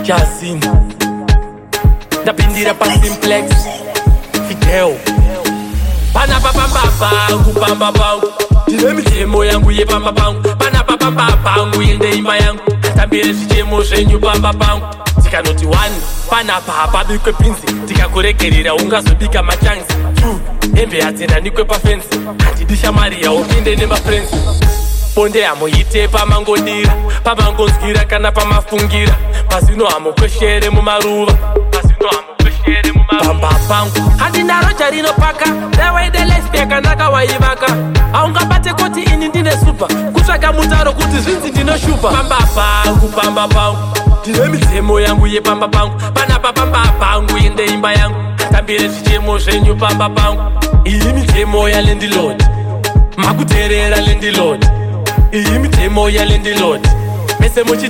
Jasin ndapindira paSimplex Fidel pana papambapangu pamba pangu ndine mitemo yangu yepamba pangu pana papambapangu yende imba yangu tambire zvichemo zvenyu pamba pangu tikanoti 1 pana papa bikwe pinzi tikakuregerera ungazobika machanzi 2 hembe yadzendanikwe pafenzi handidisha mari yaupinde nemafrenzi bonde hamuite pamangodira pamangonzwira kana pamafungira pasino hamukweshere mumaruva pamba pangu handina roja rinopaka rewaidelefi yakanaka waivaka haungabate kuti ini ndine supa kutsvaga mutaro kuti zvinzi ndinoshupa pamba pangu ndine mitemo yangu yepamba pangu pana papamba pangu inde imba yangu tambire zvichemo zvenyu pamba pangu iyi mitemo yalendilodi makuteerera lendilodi iyi mitemo yalendilodi mese muchi